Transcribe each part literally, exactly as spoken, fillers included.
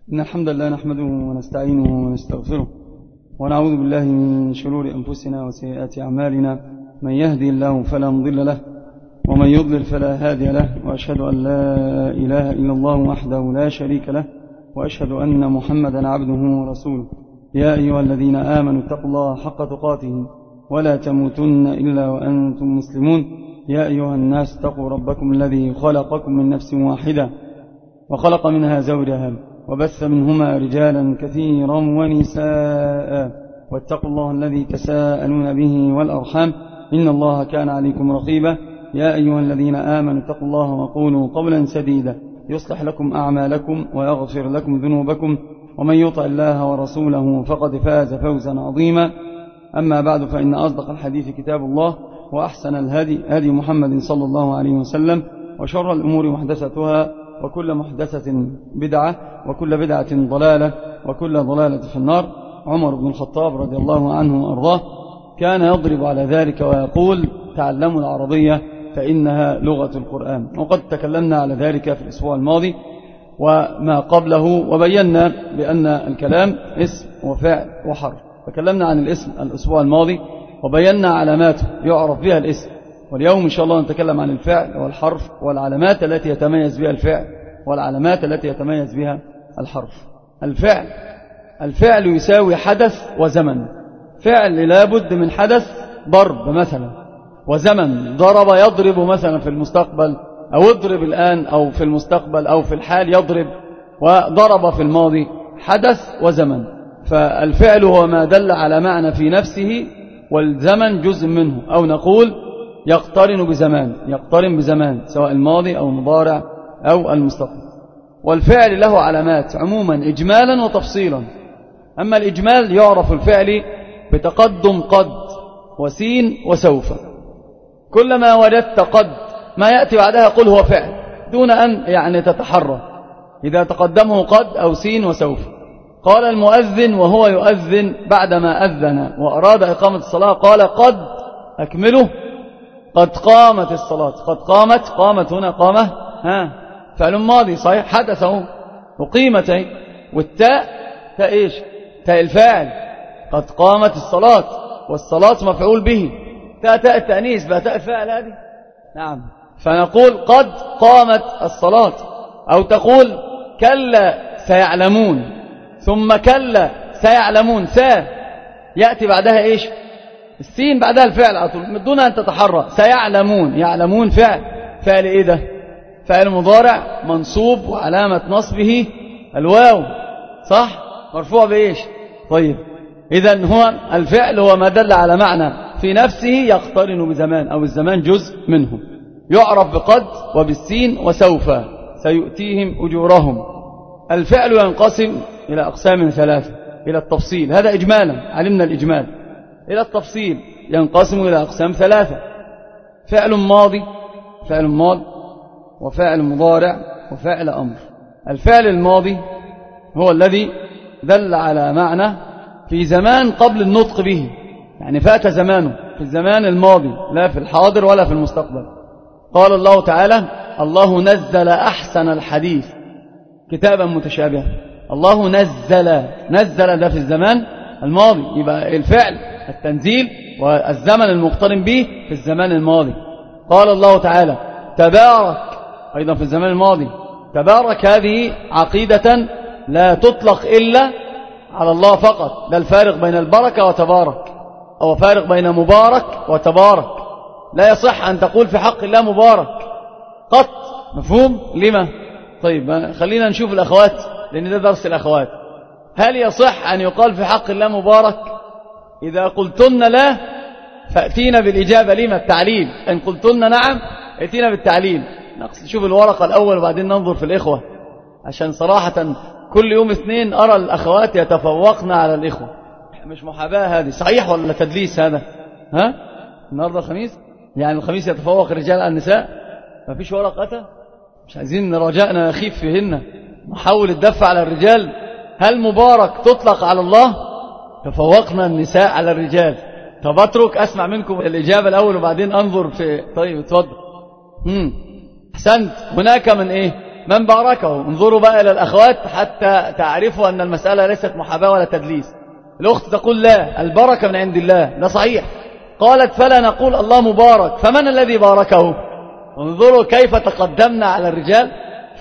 إن الحمد لله نحمده ونستعينه ونستغفره ونعوذ بالله من شرور أنفسنا وسيئات أعمالنا. من يهدي الله فلا مضل له ومن يضلل فلا هادي له، وأشهد أن لا إله إلا الله وحده لا شريك له، وأشهد أن محمدا عبده ورسوله. يا أيها الذين آمنوا اتقوا الله حق تقاته ولا تموتن إلا وأنتم مسلمون. يا أيها الناس اتقوا ربكم الذي خلقكم من نفس واحدة وخلق منها زوجها وبث منهما رجالا كثيرا ونساء، واتقوا الله الذي تساءلون به والأرحام إن الله كان عليكم رقيبا. يا أيها الذين آمنوا اتقوا الله وقولوا قولا سديدا يصلح لكم أعمالكم ويغفر لكم ذنوبكم، ومن يطع الله ورسوله فقد فاز فوزا عظيما. أما بعد، فإن أصدق الحديث كتاب الله، وأحسن الهدي هدي محمد صلى الله عليه وسلم، وشر الأمور محدثتها، وكل محدثة بدعة، وكل بدعة ضلالة، وكل ضلالة في النار. عمر بن الخطاب رضي الله عنه وأرضاه كان يضرب على ذلك ويقول: تعلموا العربية فإنها لغة القرآن. وقد تكلمنا على ذلك في الأسبوع الماضي وما قبله، وبينا بأن الكلام اسم وفعل وحرف. تكلمنا عن الاسم الأسبوع الماضي وبينا علاماته يعرف بها الاسم، واليوم إن شاء الله نتكلم عن الفعل والحرف والعلامات التي يتميز بها الفعل والعلامات التي يتميز بها الحرف. الفعل الفعل يساوي حدث وزمن. فعل لابد من حدث، ضرب مثلا، وزمن ضرب يضرب مثلا في المستقبل، أو اضرب الآن، أو في المستقبل، أو في الحال يضرب، وضرب في الماضي. حدث وزمن. فالفعل هو ما دل على معنى في نفسه، والزمن جزء منه، أو نقول يقترن بزمان يقترن بزمان سواء الماضي أو المضارع أو المستقبل. والفعل له علامات عموما إجمالا وتفصيلا. أما الإجمال يعرف الفعل بتقدم قد وسين وسوف. كلما وجدت قد ما يأتي بعدها قل هو فعل، دون أن يعني تتحرى إذا تقدمه قد أو سين وسوف. قال المؤذن وهو يؤذن بعدما أذن وأراد إقامة الصلاة قال: قد أكمله، قد قامت الصلاة. قد قامت، قامت هنا قامة ها فعل ماضي صحيح، حدثه وقيمت. والتاء تاء إيش؟ تاء الفاعل. قد قامت الصلاة، والصلاة مفعول به. تاء تاء التأنيث بقى تاء الفاعل هذه. نعم. فنقول قد قامت الصلاة، أو تقول كلا سيعلمون، ثم كلا سيعلمون، ثاء يأتي بعدها إيش؟ السين بعدها الفعل على طول دون أن تتحرى. سيعلمون، يعلمون فعل. فعل إيه ده؟ فعل مضارع منصوب، وعلامة نصبه الواو، صح؟ مرفوع بإيش؟ طيب، إذن هو الفعل هو ما دل على معنى في نفسه يقترن بزمان، أو الزمان جزء منه. يعرف بقد وبالسين وسوف سيؤتيهم أجورهم. الفعل ينقسم إلى أقسام ثلاثة إلى التفصيل. هذا إجمالا، علمنا الإجمال. إلى التفصيل ينقسم إلى أقسام ثلاثة: فعل ماضي، فعل ماضي، وفعل مضارع، وفعل أمر. الفعل الماضي هو الذي دل على معنى في زمان قبل النطق به، يعني فات زمانه في الزمان الماضي، لا في الحاضر ولا في المستقبل. قال الله تعالى: الله نزل أحسن الحديث كتابا متشابها. الله نزل، نزل ده في الزمان الماضي، يبقى الفعل التنزيل والزمن المقترن به في الزمان الماضي. قال الله تعالى: تبارك، أيضا في الزمان الماضي. تبارك هذه عقيدة لا تطلق إلا على الله فقط. ده الفارق بين البركة وتبارك، أو فارق بين مبارك وتبارك. لا يصح أن تقول في حق الله مبارك قط. مفهوم؟ لما؟ طيب خلينا نشوف الأخوات، لأن ده درس الأخوات. هل يصح أن يقال في حق الله مبارك؟ إذا قلتن لا فأتينا بالإجابة. لما؟ التعليل. إن قلتن نعم أتينا بالتعليل. نشوف الورقة الأول وبعدين ننظر في الإخوة، عشان صراحة كل يوم اثنين أرى الأخوات يتفوقن على الإخوة. مش محاباة هذه، صحيح ولا تدليس هذا؟ ها؟ النهاردة الخميس، يعني الخميس يتفوق الرجال على النساء. ما فيش ورقة؟ مش عايزين رجائنا يخيف فيهن، نحاول الدفع على الرجال. هل مبارك تطلق على الله؟ تفوقنا النساء على الرجال. طب اترك أسمع منكم الإجابة الأول وبعدين أنظر في. طيب اتفضل. امم احسنت. هناك من إيه؟ من باركه. انظروا بقى إلى الأخوات حتى تعرفوا أن المسألة ليست محاباة ولا تدليس. الأخت تقول لا، البركة من عند الله، لا صحيح. قالت فلا نقول الله مبارك، فمن الذي باركه؟ انظروا كيف تقدمنا على الرجال.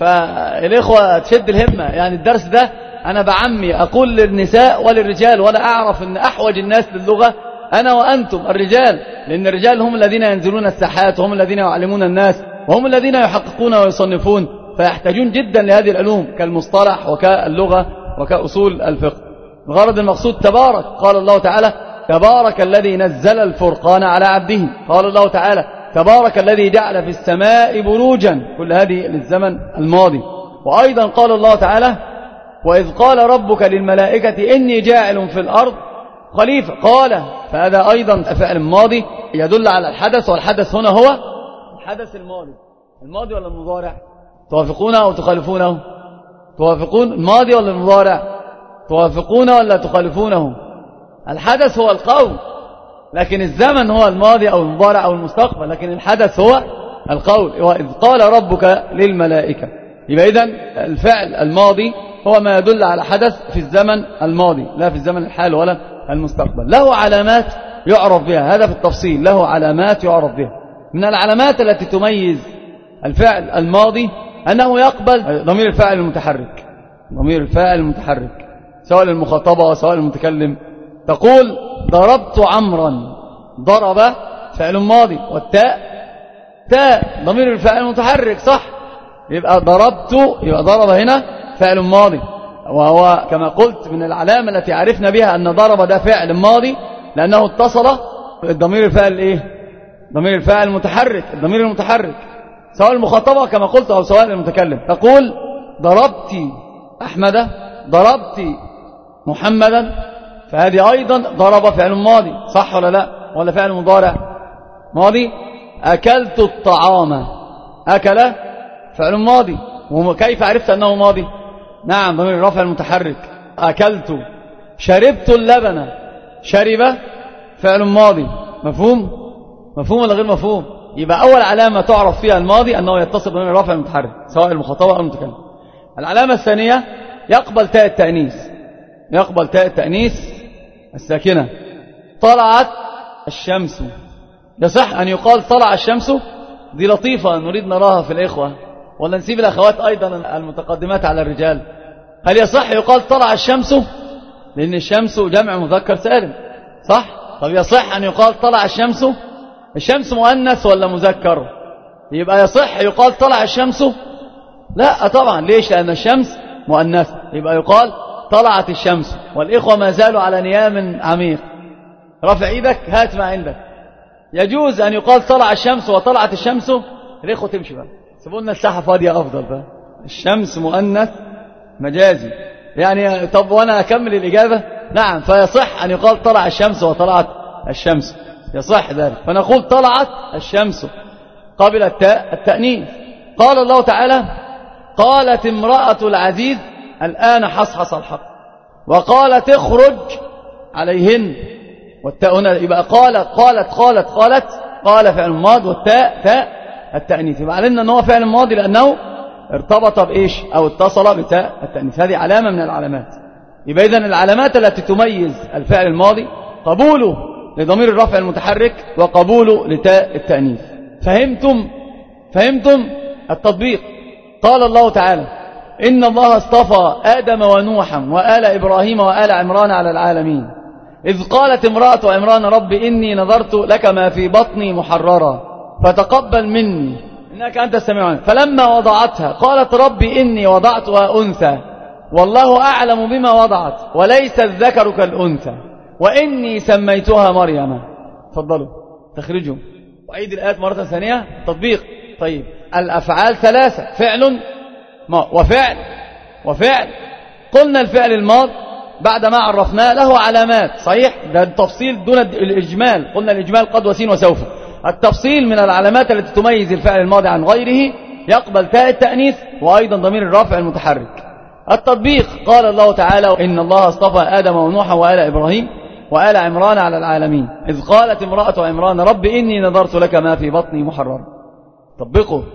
فالإخوة تشد الهمة، يعني الدرس ده أنا بعمي أقول للنساء وللرجال، ولا أعرف أن أحوج الناس للغة أنا وأنتم الرجال، لأن الرجال هم الذين ينزلون الساحات وهم الذين يعلمون الناس وهم الذين يحققون ويصنفون، فيحتاجون جدا لهذه العلوم كالمصطلح وكاللغة وكأصول الفقه. الغرض المقصود تبارك. قال الله تعالى تبارك الذي نزل الفرقان على عبده. قال الله تعالى تبارك الذي جعل في السماء بروجا، كل هذه للزمن الماضي. وأيضا قال الله تعالى وإذ قال ربك للملائكة إني جاعل في الأرض خليفة، قال، فهذا أيضا فعل ماضي يدل على الحدث، والحدث هنا هو الحدث الماضي. الماضي ولا المضارع؟ توافقونه أو تخالفونه؟ توافقون الماضي ولا المضارع؟ توافقونه ولا تخالفونه؟ الحدث هو القول، لكن الزمن هو الماضي أو المضارع أو المستقبل، لكن الحدث هو القول. وإذ قال ربك للملائكة، يبقى إذن الفعل الماضي هو ما يدل على حدث في الزمن الماضي لا في الزمن الحال ولا المستقبل. له علامات يعرف بها، هذا في التفصيل، له علامات يعرف بها. من العلامات التي تميز الفعل الماضي أنه يقبل ضمير الفاعل المتحرك، ضمير الفاعل المتحرك سواء المخاطبة وسواء المتكلم. تقول ضربت عمرا، ضرب فعل ماضي، والتاء تاء ضمير الفاعل المتحرك، صح؟ يبقى ضربت، يبقى ضرب هنا فعل ماضي، وهو كما قلت من العلامة التي عرفنا بها أن ضرب ده فعل ماضي لأنه اتصل الضمير الفاعل ايه؟ ضمير الفاعل المتحرك، الضمير المتحرك سواء المخاطبة كما قلت أو سواء المتكلم. تقول ضربت أحمد، ضربت محمدا، فهذه أيضا ضرب فعل ماضي، صح ولا لا؟ ولا فعل مضارع ماضي؟ أكلت الطعام، أكل فعل ماضي، وكيف عرفت أنه ماضي؟ نعم ضمير الرفع المتحرك. أكلت. شربت اللبن، شرب فعل ماضي، مفهوم؟ مفهوم ولا غير مفهوم؟ يبقى أول علامة تعرف فيها الماضي أنه يتصل ضمير الرفع المتحرك سواء المخاطبة أو المتكلم. العلامة الثانية يقبل تاء التأنيث، يقبل تاء التأنيث الساكنة. طلعت الشمس، يصح أن يقال طلع الشمس؟ دي لطيفة نريد نراها في الإخوة، ولا نسيب الأخوات أيضا المتقدمات على الرجال. هل يصح يقال طلع الشمس؟ لأن الشمس جمع مذكر سالم، صح؟ طب يصح أن يقال طلع الشمس؟ الشمس مؤنث ولا مذكر؟ يبقى يصح يقال طلع الشمس؟ لا طبعا. ليش؟ لأن الشمس مؤنث، يبقى يقال طلعت الشمس. والإخوة ما زالوا على نيام عميق. رفع ايدك، هات ما عندك. يجوز أن يقال طلع الشمس وطلعت الشمس؟ الإخوة تمشي بقى، سيبونا الساحة فاضية أفضل بقى. الشمس مؤنث مجازي يعني. طب وأنا أكمل الإجابة؟ نعم، فيصح أن يقال طلع الشمس وطلعت الشمس، يصح ذلك. فنقول طلعت الشمس قبل التاء التأنيث. قال الله تعالى قالت امرأة العزيز الآن حصحص الحق، وقالت اخرج عليهن، والتاء هنا يبقى قالت قالت قالت قالت قال فعل ماضي، والتاء تاء التأنيث. يبقى علمنا أنه فعل ماضي لأنه ارتبط بإيش أو اتصل بتاء التأنيث. هذه علامة من العلامات. يبقى إذن العلامات التي تميز الفعل الماضي قبوله لضمير الرفع المتحرك وقبوله لتاء التأنيث. فهمتم؟ فهمتم التطبيق؟ قال الله تعالى إن الله اصطفى آدم ونوحا وآل إبراهيم وآل عمران على العالمين، إذ قالت امرأة عمران رب إني نظرت لك ما في بطني محررا فتقبل مني إنك أنت السميع العليم. فلما وضعتها قالت رب إني وضعتها أنثى والله أعلم بما وضعت وليس الذكر كالأنثى وإني سميتها مريم. تفضلوا تخرجوا وعيد الآيات مرة ثانية. تطبيق. طيب الأفعال ثلاثة، فعل ما وفعل وفعل. قلنا الفعل الماض بعد ما عرفناه له علامات، صحيح؟ ده التفصيل دون الإجمال. قلنا الإجمال قد وسين وسوف. التفصيل من العلامات التي تميز الفعل الماضي عن غيره يقبل تاء التأنيث وأيضا ضمير الرفع المتحرك. التطبيق قال الله تعالى إن الله اصطفى آدم ونوحا وآل إبراهيم وآل عمران على العالمين، إذ قالت امرأة عمران رب إني نظرت لك ما في بطني محررا. طبقوا،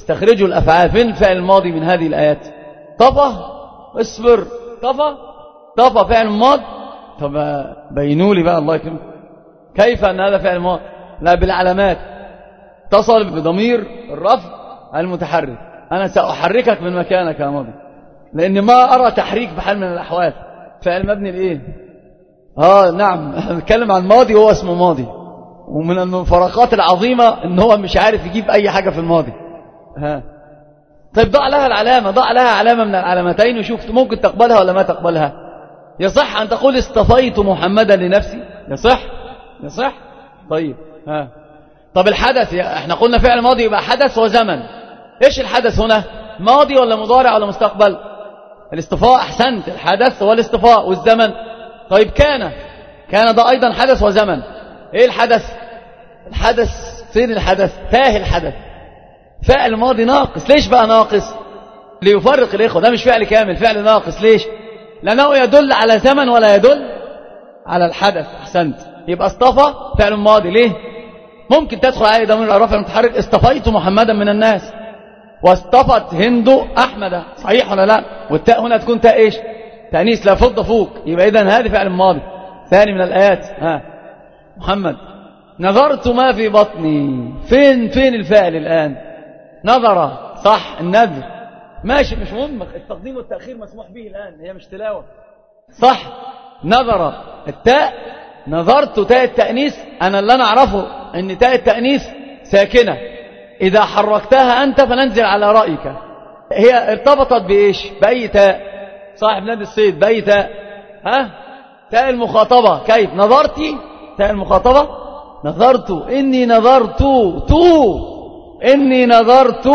استخرجوا الأفعال. فين الفعل الماضي من هذه الآيات؟ طفى، اصبر، طفى طفى فعل ماضي. طب بينوا لي بقى الله يكرمك كيف أن هذا فعل ماضي؟ لا، بالعلامات. اتصل بضمير الرفع المتحرك. أنا سأحركك من مكانك يا ماضي، لأن ما أرى تحريك بحال من الأحوال. فعل مبني لإيه؟ آه نعم، نتكلم عن ماضي وهو اسمه ماضي. ومن المفارقات العظيمة إن هو مش عارف يجيب أي حاجة في الماضي. ها طيب ضع لها العلامة، ضع لها علامة من العلامتين وشوف ممكن تقبلها ولا ما تقبلها. يصح أن تقول اصطفيت محمدا لنفسي؟ يصح؟ يصح؟ طيب ها طب الحدث، احنا قلنا فعل ماضي يبقى حدث وزمن. ايش الحدث هنا؟ ماضي ولا مضارع ولا مستقبل؟ الاصطفاء. احسنت، الحدث والاصطفاء. والزمن طيب كان، كان ده ايضا حدث وزمن. ايه الحدث؟ الحدث فين الحدث؟ تاه الحدث. فعل ماضي ناقص. ليش بقى ناقص؟ ليفرق الاخوه، ده مش فعل كامل، فعل ناقص. ليش؟ لانه يدل على زمن ولا يدل على الحدث. احسنت، يبقى اصطفى فعل ماضي. ليه؟ ممكن تدخل عليه ضمير الرفع المتحرك، اصطفيت محمدا من الناس، واصطفت هند احمد، صحيح ولا لا؟ والتاء هنا تكون تاء ايش؟ تانيث، لا فض فوق. يبقى اذا هذه فعل ماضي. ثاني من الايات ها محمد نظرت ما في بطني. فين فين الفعل الان؟ نظر، صح، النذر ماشي، مش مهم. التقديم والتاخير مسموح به الان، هي مش تلاوه، صح. نظر التاء، نظرت تاء التأنيث. أنا اللي أنا أعرفه أن تاء التأنيث ساكنة، إذا حركتها أنت فننزل على رأيك. هي ارتبطت بإيش؟ بأي تاء؟ صاحب نادي الصيد بأي تاء؟ ها؟ تاء المخاطبة. كيف؟ نظرتي تاء المخاطبة، نظرت، إني نظرت، تو إني نظرت.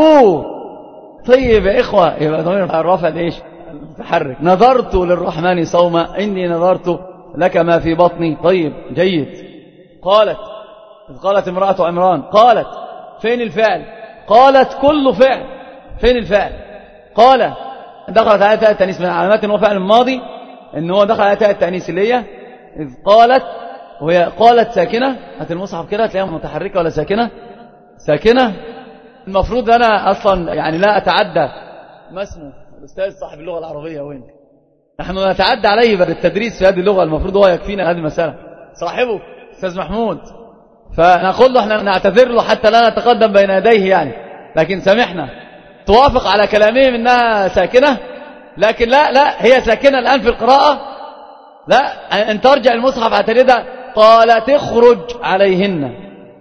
طيب يا إخوة، يبقى ضمير الرفع إيش؟ المتحرك. نظرت للرحمن صوما، إني نظرت لك ما في بطني. طيب جيد. قالت، قالت امرأة عمران، قالت فين الفعل؟ قالت كل فعل. فين الفعل؟ قال دخلت على تاء التأنيث. من علامات انه فعل الماضي ان هو دخل على تاء التأنيث اللي هي إذ قالت، وهي قالت ساكنة. هات المصحف كده تلاقيها متحركة ولا ساكنة؟ ساكنة. المفروض أنا أصلا يعني لا أتعدى. ما اسمه الأستاذ صاحب اللغة العربية وين؟ نحن نتعدى عليه بالتدريس في هذه اللغة، المفروض هو يكفينا هذه المسألة. صاحبه أستاذ محمود، فنقول له احنا نعتذر له حتى لا نتقدم بين يديه يعني، لكن سامحنا. توافق على كلامهم انها ساكنة، لكن لا لا هي ساكنة الآن في القراءة. لا، ان ترجع المصحف هتجدها قال تخرج عليهن،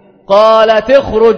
قال تخرج،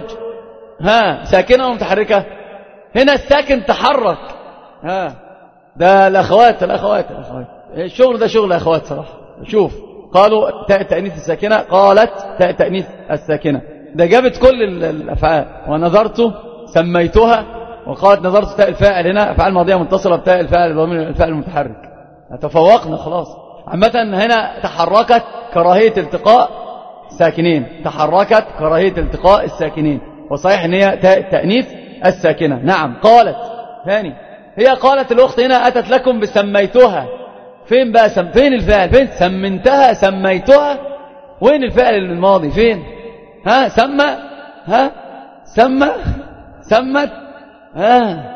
ها ساكنة ومتحركة. هنا الساكن تحرك. ها ده الأخوات الأخوات الأخوات الشغل ده شغل أخوات صراحة. شوف قالوا تاء التأنيث الساكنة، قالت تاء التأنيث الساكنة. ده جابت كل الأفعال. ونظرت سميتها، وقالت نظرت تاء الفاعل. هنا أفعال ماضية متصلة بتاء الفاعل ضمير الفاعل المتحرك. تفوقنا خلاص. عامة هنا تحركت كراهية التقاء ساكنين، تحركت كراهية التقاء الساكنين، وصحيح ان هي تاء التأنيث الساكنة. نعم قالت. ثاني هي قالت الأخت هنا أتت لكم بسميتها. فين بقى سم... فين الفعل؟ فين سمنتها سميتها؟ وين الفعل الماضي؟ فين؟ ها سمى، ها سمى، سمت، ها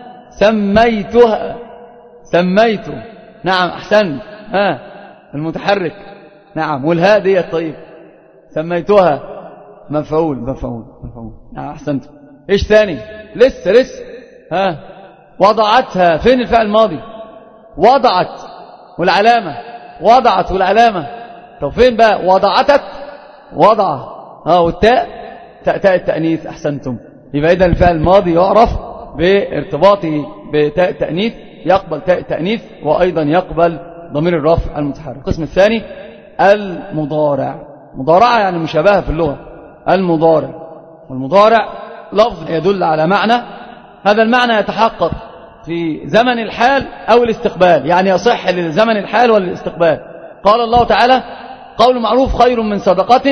سميتها، سميت. نعم أحسن. ها المتحرك. نعم والهاء دي الطيب. سميتها مفعول مفعول مفعول. نعم أحسنت. إيش ثاني؟ لسه لسه. ها وضعتها. فين الفعل الماضي؟ وضعت والعلامة، وضعت والعلامة. طب فين بقى؟ وضعتت، وضع، ها والتاء تاء التأنيث. أحسنتم. يبقى إذن الفعل الماضي يعرف بارتباطه بتاء التأنيث، يقبل تاء التأنيث وأيضا يقبل ضمير الرفع المتحرك. القسم الثاني المضارع. مضارعة يعني مشابهة في اللغة. المضارع، والمضارع لفظ يدل على معنى، هذا المعنى يتحقق في زمن الحال أو الاستقبال، يعني يصح لزمن الحال والاستقبال. قال الله تعالى قول معروف خير من صدقة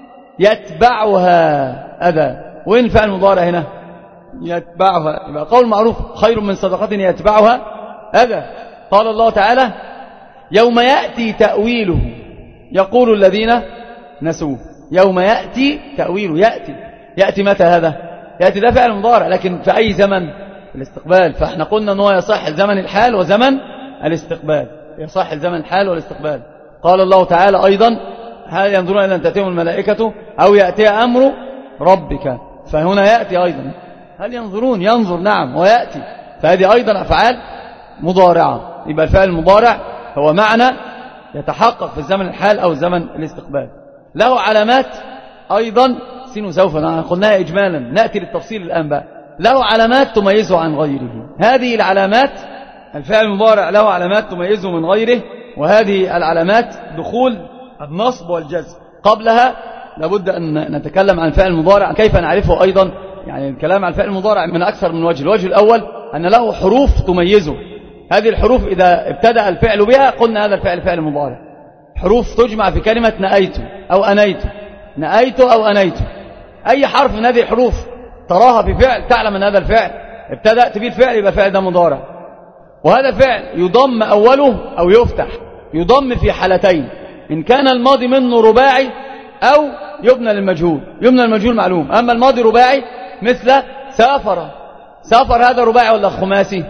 يتبعها أذى. وين الفعل المضارع هنا؟ يتبعها. يبقى قول معروف خير من صدقة يتبعها أذى. قال الله تعالى يوم يأتي تأويله يقول الذين نسوه. يوم يأتي تأويله، يأتي، يأتي متى هذا؟ يأتي ده فعل مضارع، لكن في أي زمن؟ في الاستقبال. فاحنا قلنا أنه يصح زمن الحال وزمن الاستقبال، يصح زمن الحال والاستقبال. قال الله تعالى أيضا هل ينظرون إلى أن تأتيهم الملائكة أو يأتي أمر ربك، فهنا يأتي أيضا هل ينظرون، ينظر نعم ويأتي، فهذه أيضا أفعال مضارعة. يبقى الفعل المضارع هو معنى يتحقق في الزمن الحال أو الزمن الاستقبال. له علامات أيضا سين وسوف قلناها إجمالا، نأتي للتفصيل الآن بقى. له علامات تميزه عن غيره. هذه العلامات الفعل المضارع له علامات تميزه من غيره، وهذه العلامات دخول النصب والجزم. قبلها لابد أن نتكلم عن الفعل المضارع كيف نعرفه أيضا. يعني الكلام عن الفعل المضارع من أكثر من وجه. الوجه الأول أن له حروف تميزه، هذه الحروف إذا ابتدأ الفعل بها قلنا هذا الفعل فعل مضارع. حروف تجمع في كلمة نأيت أو أنيت، نأيت أو أنيت، أي حرف من هذه الحروف تراها في فعل تعلم أن هذا الفعل ابتدأت به الفعل يبقى الفعل ده مضارع. وهذا الفعل يضم أوله أو يفتح. يضم في حالتين، إن كان الماضي منه رباعي أو يبنى للمجهول. يبنى للمجهول معلوم، أما الماضي رباعي مثل سافر. سافر هذا رباعي ولا خماسي؟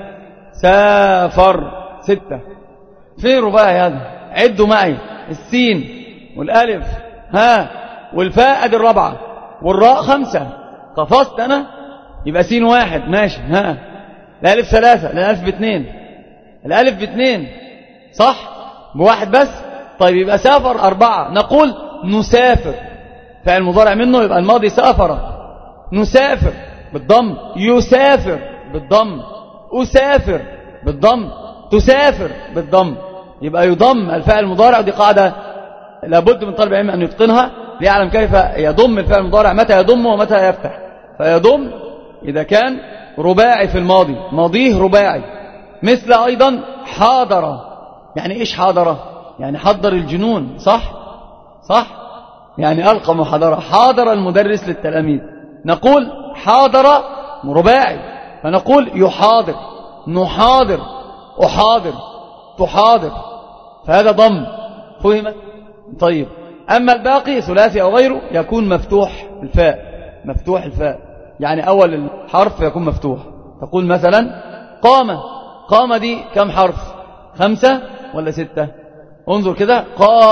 سافر ستة. فين رباعي هذا؟ عدوا معي، السين والألف ها والفاء ادي الرابعة والراء خمسة. قفزت أنا يبقى سين واحد ماشي، ها الألف ثلاثة، الألف باثنين، الألف باثنين صح بواحد بس. طيب يبقى سافر أربعة. نقول نسافر، فعل مضارع منه يبقى الماضي سافر. نسافر بالضم، يسافر بالضم، أسافر بالضم، تسافر بالضم. يبقى يضم الفعل المضارع، ودي قاعدة لابد من طالب العلم أن يتقنها ليعلم كيف يضم الفعل المضارع، متى يضم ومتى يفتح. فيضم إذا كان رباعي في الماضي، ماضيه رباعي، مثل أيضا حاضر. يعني إيش حاضر؟ يعني حضر الجنون، صح صح، يعني ألقى محاضرة. حاضر المدرس للتلاميذ، نقول حاضر رباعي، فنقول يحاضر، نحاضر، أحاضر، تحاضر، فهذا ضم. فهم؟ طيب أما الباقي ثلاثي أو غيره يكون مفتوح الفاء، مفتوح الفاء، يعني أول الحرف يكون مفتوح. تقول مثلا قام. قام دي كم حرف؟ خمسة ولا ستة؟ انظر كده،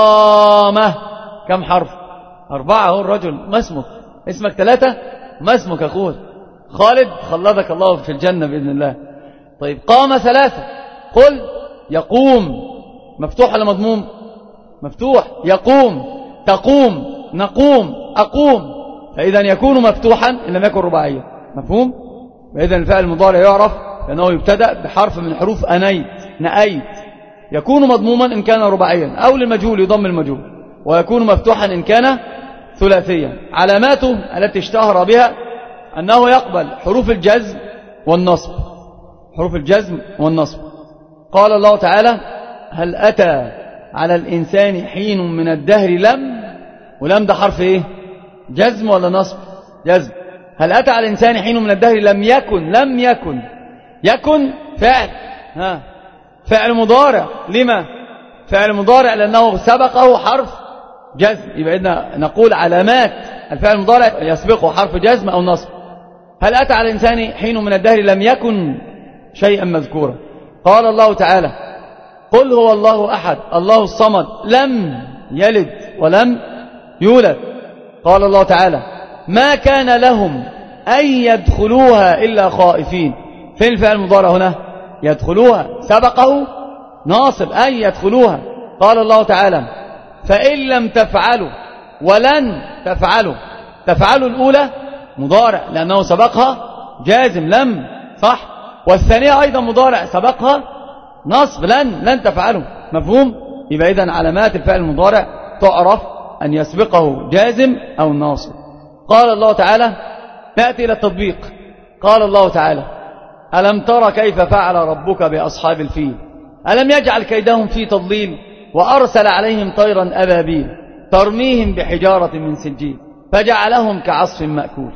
قام كم حرف؟ أربعة. هو الرجل. ما اسمك؟ اسمك ثلاثة. ما اسمك أخوه؟ خالد، خلدك الله في الجنة بإذن الله. طيب قام ثلاثة. قل يقوم، مفتوح ولا مضموم؟ مفتوح. يقوم، تقوم، نقوم، أقوم، فإذا يكون مفتوحا إن لم يكن رباعيا. مفهوم؟ فإذا الفعل المضارع يعرف لأنه يبتدأ بحرف من حروف أنيت، نأيت. يكون مضموما إن كان رباعيا أو للمجهول يضم المجهول، ويكون مفتوحا إن كان ثلاثيا. علاماته التي اشتهر بها أنه يقبل حروف الجزم والنصب، حروف الجزم والنصب. قال الله تعالى هل أتى على الإنسان حين من الدهر لم، ولم ده حرف إيه؟ جزم ولا نصب؟ جزم. هل أتى على الإنسان حين من الدهر لم يكن، لم يكن، يكن فعل، ها فعل مضارع. لما فعل مضارع؟ لأنه سبقه حرف جزم. يبقى إذن نقول علامات الفعل المضارع يسبقه حرف جزم أو نصب. هل أتى على الإنسان حين من الدهر لم يكن شيئا مذكورا. قال الله تعالى قل هو الله أحد الله الصمد لم يلد ولم يولد. قال الله تعالى ما كان لهم أن يدخلوها إلا خائفين. فين الفعل المضارع هنا؟ يدخلوها، سبقه ناصب أن يدخلوها. قال الله تعالى فإن لم تفعلوا ولن تفعلوا. تفعلوا الأولى مضارع لأنه سبقها جازم لم، صح، والثانية أيضا مضارع سبقها نصب لن، لن تفعلوا. مفهوم؟ يبقى إذن علامات الفعل المضارع تعرف أن يسبقه جازم أو ناصب. قال الله تعالى نأتي إلى التطبيق. قال الله تعالى ألم تر كيف فعل ربك بأصحاب الفيل ألم يجعل كيدهم في تضليل وأرسل عليهم طيرا أبابيل ترميهم بحجارة من سجيل فجعلهم كعصف مأكول.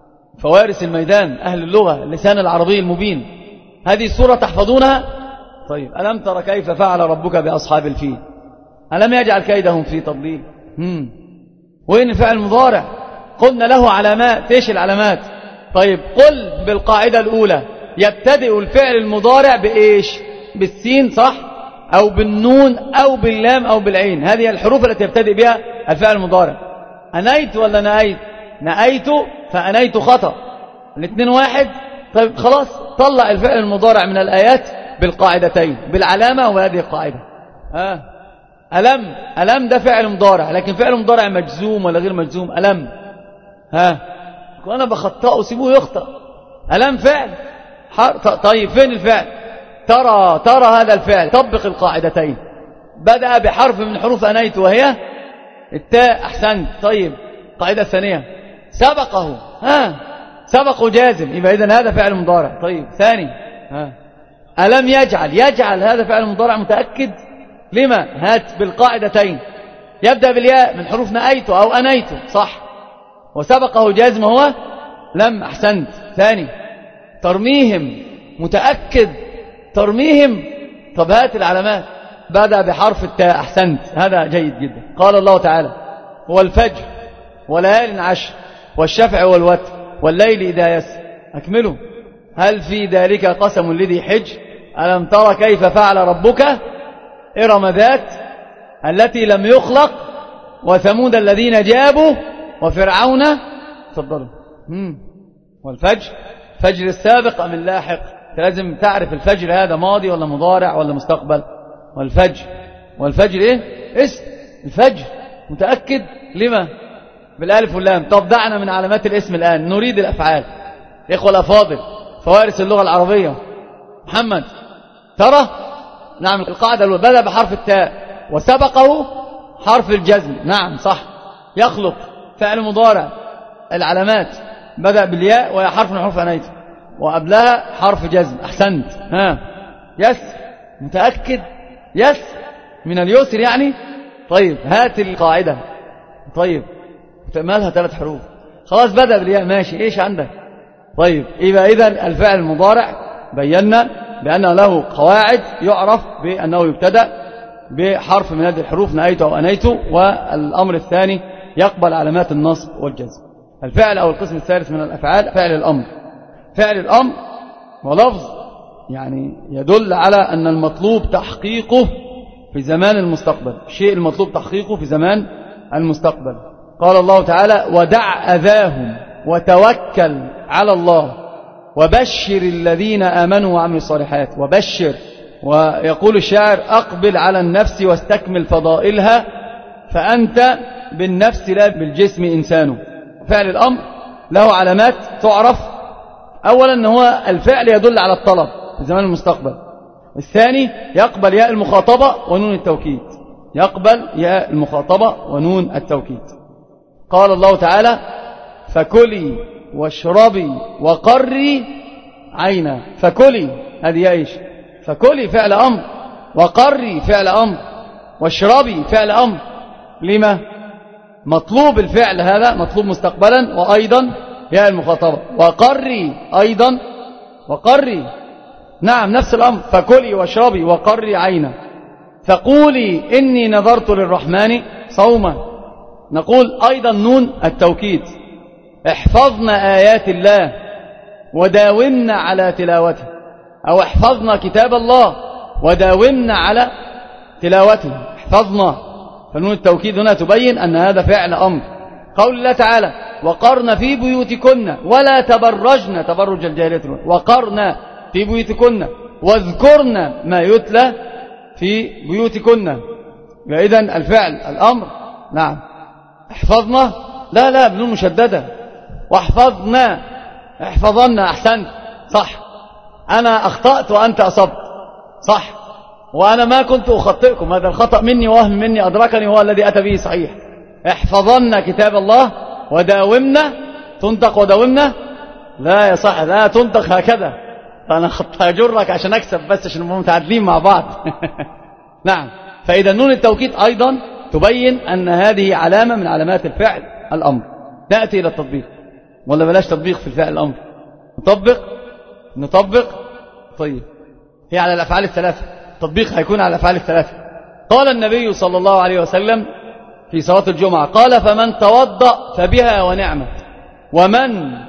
فوارث الميدان أهل اللغة اللسان العربي المبين، هذه السورة تحفظونها. طيب ألم تر كيف فعل ربك بأصحاب الفيل ألم يجعل كيدهم في تضليل. هم. وين الفعل المضارع؟ قلنا له علامات. ايش العلامات؟ طيب قل بالقاعدة الأولى يبتدئ الفعل المضارع بإيش؟ بالسين صح؟ أو بالنون أو باللام أو بالعين. هذه الحروف التي يبتدئ بها الفعل المضارع. أنيت ولا نأيت؟ نأيت فأنيت خطأ، الاثنين واحد. طيب خلاص طلع الفعل المضارع من الآيات بالقاعدتين، بالعلامة وهذه القاعدة. آه. ألم، ألم ده فعل مضارع، لكن فعل مضارع مجزوم ولا غير مجزوم؟ ألم. ها وأنا بخطأه سيبوه يخطأ. ألم فعل. طيب فين الفعل؟ ترى، ترى هذا الفعل. طبق القاعدتين. بدأ بحرف من حروف أنيت وهي التاء. أحسنت. طيب القاعدة الثانية سبقه. ها سبقه جازم، يبقى إذن هذا فعل مضارع. طيب ثاني ها ألم يجعل، يجعل هذا فعل مضارع متأكد. لما؟ هات بالقاعدتين. يبدأ بالياء من حروف نأيت أو أنيت صح، وسبقه جازم هو لم. أحسنت. ثاني ترميهم، متأكد ترميهم. طب هات العلامات. بدأ بحرف التاء. أحسنت، هذا جيد جدا. قال الله تعالى هو الفجر وليال عشر والشفع والوتر والليل إذا يسر. أكملوا. هل في ذلك قسم لذي حجر؟ ألم ترى كيف فعل ربك إرم ذات التي لم يخلق وثمود الذين جابوا وفرعون. تفضلوا. والفجر، فجر السابق أم اللاحق؟ لازم تعرف الفجر هذا ماضي ولا مضارع ولا مستقبل. والفجر، والفجر إيه؟ اسم الفجر. متأكد. لما؟ بالالف واللام. طب دعنا من علامات الاسم الآن، نريد الأفعال. إخوة الأفاضل فوارس اللغة العربية، محمد ترى. نعم القاعدة الأولى بدأ بحرف التاء وسبقه حرف الجزم. نعم صح. يخلق فعل مضارع. العلامات بدأ بالياء وهي حرف من حروف أنيت وقبلها حرف جزم. أحسنت. ها يس، متأكد. يس من اليسر يعني. طيب هات القاعدة. طيب مالها ثلاث حروف. خلاص بدأ بالياء ماشي. إيش عندك؟ طيب يبقى إذن الفعل المضارع بينا بأنه له قواعد، يعرف بأنه يبتدأ بحرف من هذه الحروف نأيت أو أنيت. والأمر الثاني يقبل علامات النصب والجزم. الفعل أو القسم الثالث من الأفعال فعل الأمر. فعل الأمر ولفظ يعني يدل على أن المطلوب تحقيقه في زمان المستقبل، شيء المطلوب تحقيقه في زمان المستقبل. قال الله تعالى ودع أذاهم وتوكل على الله وبشر الذين آمنوا وعملوا الصالحات. وبشر. ويقول الشاعر أقبل على النفس واستكمل فضائلها فأنت بالنفس لا بالجسم إنسان. فعل الأمر له علامات تعرف. أولا أنه هو الفعل يدل على الطلب في زمان المستقبل. الثاني يقبل ياء المخاطبة ونون التوكيد. يقبل ياء المخاطبة ونون التوكيد. قال الله تعالى فكلي واشربي وقري عينا. فكلي هذه ايش؟ فكلي فعل أمر، وقري فعل أمر، واشربي فعل أمر. لما؟ مطلوب الفعل هذا مطلوب مستقبلا، وأيضا ياء المخاطبة. وقري أيضا، وقري نعم نفس الأمر. فكلي واشربي وقري عينا. فقولي إني نذرت للرحمن صوما. نقول أيضا نون التوكيد. احفظنا آيات الله وداومنا على تلاوته، أو احفظنا كتاب الله وداومنا على تلاوته. احفظنا. فنون التوكيد هنا تبين أن هذا فعل أمر. قول الله تعالى وقرن في بيوتكن ولا تبرجن تبرج الجاهلية. وقرن في بيوتكن واذكرن ما يتلى في بيوتكن. إذن الفعل الأمر. نعم. احفظنا لا لا بنون مشددة. واحفظنا احفظنا. أحسنت صح. أنا أخطأت وأنت أصبت صح، وأنا ما كنت أخطئكم. هذا الخطأ مني وهم مني أدركني هو الذي أتى به صحيح. احفظنا كتاب الله وداومنا. تنطق وداومنا لا يا صح، لا تنطق هكذا. فأنا خطأ أجرك عشان أكسب بس عشان نبقى متعادلين مع بعض. نعم. فإذا نون التوكيد أيضا تبين أن هذه علامة من علامات الفعل الأمر. نأتي إلى التطبيق. ولا بلاش تطبيق في الفعل الأمر؟ نطبق نطبق طيب هي على الأفعال الثلاثة. التطبيق هيكون على الأفعال الثلاثة. قال النبي صلى الله عليه وسلم في صلاة الجمعة قال فمن توضأ فبها ونعمت ومن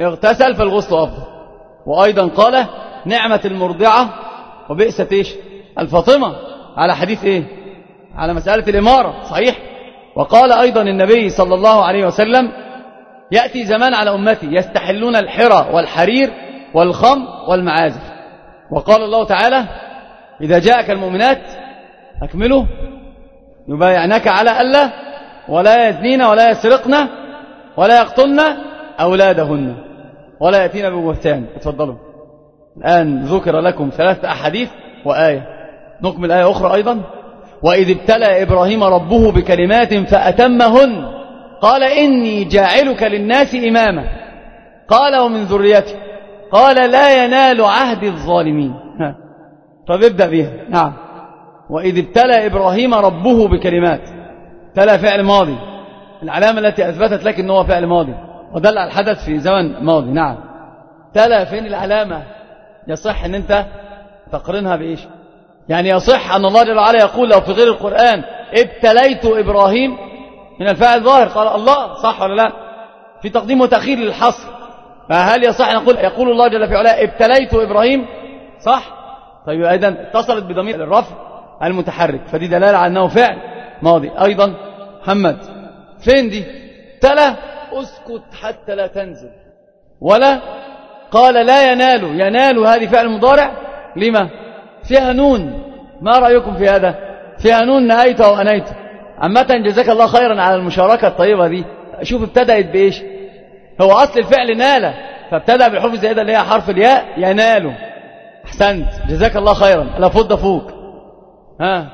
اغتسل فالغسل أفضل. وأيضا قال نعمة المرضعة وبئست إيش الفاطمة، على حديث إيه على مسألة الإمارة صحيح. وقال أيضا النبي صلى الله عليه وسلم يأتي زمان على أمتي يستحلون الحرى والحرير والخمر والمعازف. وقال الله تعالى إذا جاءك المؤمنات أكملوا يبايعنك على ألا ولا يزنين ولا يسرقن ولا يقتلن أولادهن ولا يأتين ببهتان. اتفضلوا. الآن ذكر لكم ثلاثة أحاديث وآية، نكمل آية أخرى أيضا. وإذ ابتلى إبراهيم ربه بكلمات فأتمهن قال إني جاعلك للناس إماما قال ومن ذريتي قال لا ينال عهد الظالمين. طب ابدأ بها. نعم. وإذ ابتلى إبراهيم ربه بكلمات، تلا فعل ماضي، العلامة التي أثبتت لك أنه فعل ماضي ودل على الحدث في زمن ماضي. نعم. تلا فين العلامة؟ يصح أن أنت تقرنها بإيش؟ يعني يصح أن الله جل وعلا يقول لو في غير القرآن ابتليت إبراهيم من الفاعل ظاهر قال الله، صح ولا لا؟ في تقديم وتأخير للحصر، فهل يصح أن نقول يقول الله جل في علاه ابتليت إبراهيم؟ صح. طيب أيضا اتصلت بضمير الرفع المتحرك، فدي دلالة على أنه فعل ماضي. أيضا محمد فين دي؟ تلا اسكت حتى لا تنزل. ولا قال لا ينال، ينال هذه فعل مضارع لما؟ فيها نون. ما رأيكم في هذا؟ فيها نون نأيت أو أنيت. عامة جزاك الله خيرا على المشاركة الطيبة دي. شوف ابتدأت بإيش؟ هو أصل الفعل نال، فابتدأ بالحروف الزائدة اللي هي حرف الياء ينال. أحسنت جزاك الله خيرا. لا فض فوق. ها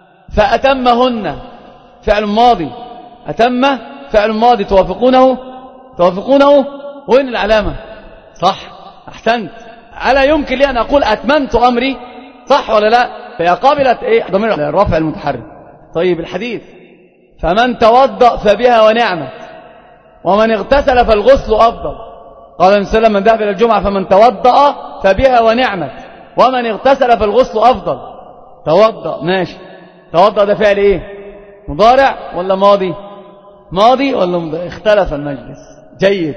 فأتمهن فعل ماضي، أتم فعل ماضي توافقونه توافقونه وين العلامة؟ صح. أحسنت. ألا يمكن لي أن أقول أتممت أمري؟ صح ولا لا؟ فهي قابلت إيه ضمير الرفع المتحرك. طيب الحديث فمن توضأ فبها ونعمت ومن اغتسل فالغسل أفضل. قال النبي صلى الله عليه وسلم من ذهب إلى الجمعة فمن توضأ فبها ونعمت ومن اغتسل فالغسل أفضل. توضأ ماشي. توضأ ده فعل إيه؟ مضارع ولا ماضي؟ ماضي ولا مضارع؟ اختلف المجلس. جيد.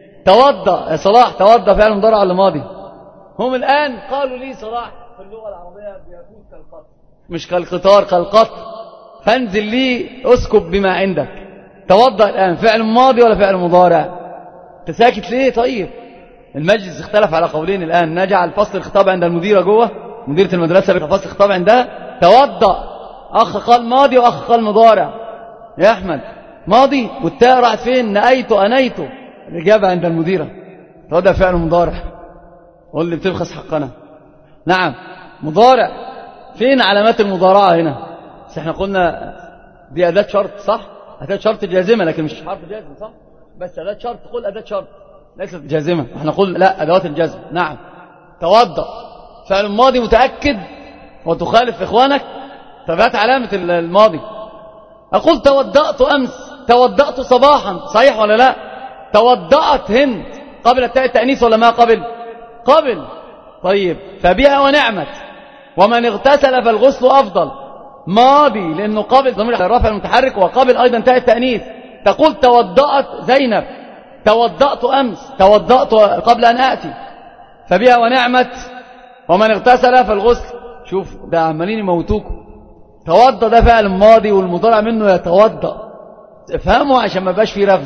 توضأ يا صلاح، توضأ فعل مضارع ولا ماضي؟ هم الآن قالوا لي صلاح في اللغة العربية بيكون كالقط مش كالقطار، كالقط. فانزل لي اسكب بما عندك. توضأ الآن فعل ماضي ولا فعل مضارع؟ تساكت ليه؟ طيب المجلس اختلف على قولين الآن. نجعل فصل الخطاب عند المديرة جوه، مديرة المدرسة فصل الخطاب عندها. توضأ أخ قال ماضي وأخ قال مضارع. يا أحمد ماضي والتاء راحت فين؟ نأيت أنيت. الإجابة عند المديرة. توضأ فعل مضارع. قول لي بتبخس حقنا. نعم مضارع. فين علامات المضارعة هنا؟ بس احنا قلنا دي أداة شرط صح؟ أداة شرط جازمة لكن مش حرف جازم صح؟ بس أداة شرط تقول أداة شرط ليست جازمة. احنا نقول لا أدوات الجزم. نعم. توضأ فعل الماضي متأكد وتخالف إخوانك. تبعت علامة الماضي. أقول توضأت أمس، توضأت صباحا، صحيح ولا لا؟ توضأت هند قبل التاء التأنيث ولا ما قبل؟ قبل. طيب فبها ونعمت ومن اغتسل فالغسل أفضل. ماضي لأنه قبل ضمير الرفع المتحرك وقبل أيضا تاء التأنيث. تقول توضأت زينب، توضأت أمس، توضأت قبل أن آتي. فبها ونعمت ومن اغتسل فالغسل. شوف ده عمالين يموتوكم. توضأ ده فعل ماضي والمضارع منه يتوضأ. افهموا عشان ما بقاش فيه رفض.